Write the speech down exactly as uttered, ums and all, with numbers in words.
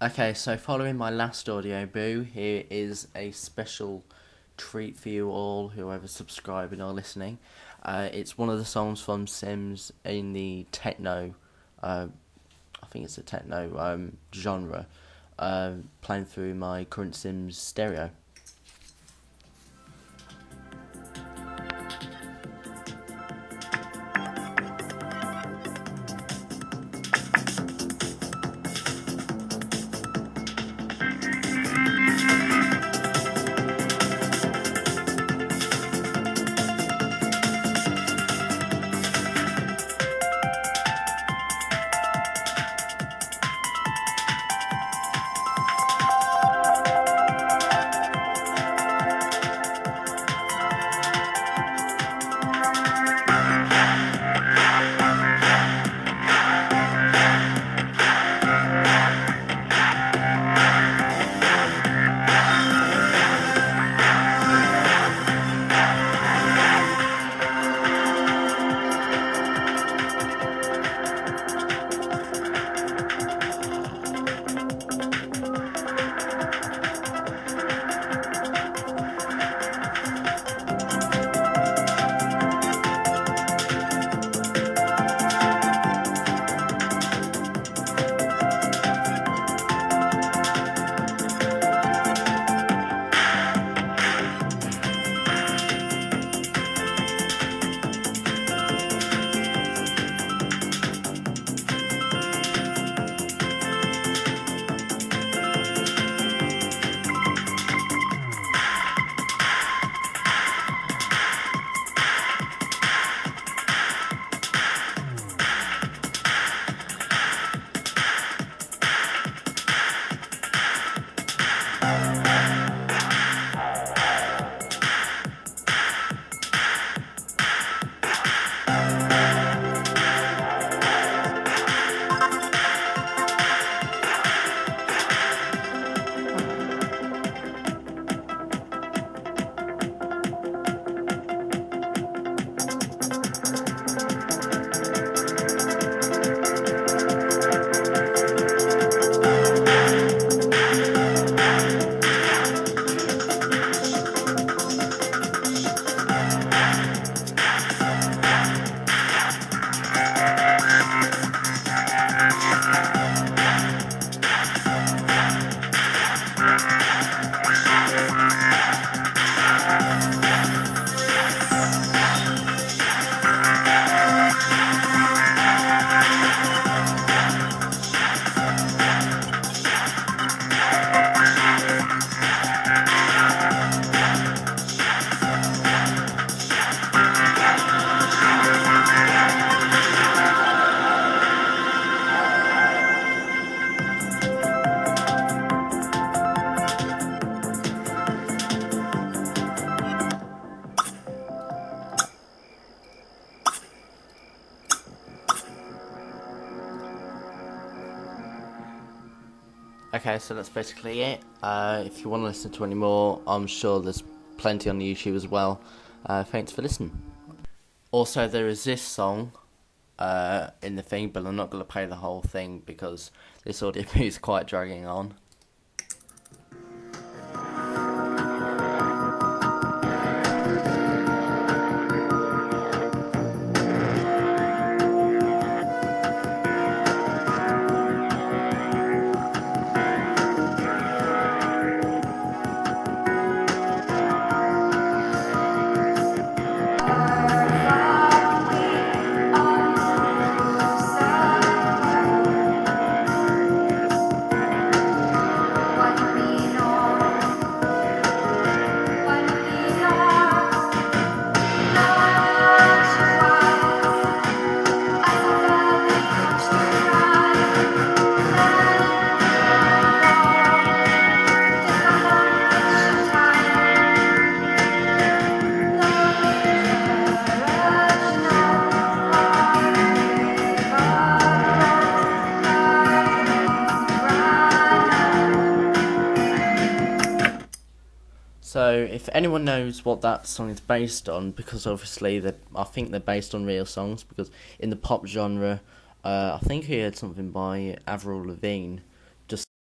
Okay, so following my last audio boo, here is a special treat for you all, whoever's subscribing or listening. Uh, it's one of the songs from Sims in the techno, uh, I think it's a techno um, genre, uh, playing through my current Sims stereo. Okay, so that's basically it. Uh, if you want to listen to any more, I'm sure there's plenty on YouTube as well. Uh, thanks for listening. Also, there is this song uh, in the thing, but I'm not going to play the whole thing because this audio is quite dragging on. So, if anyone knows what that song is based on, because obviously they, I think they're based on real songs, because in the pop genre, uh, I think he heard something by Avril Lavigne,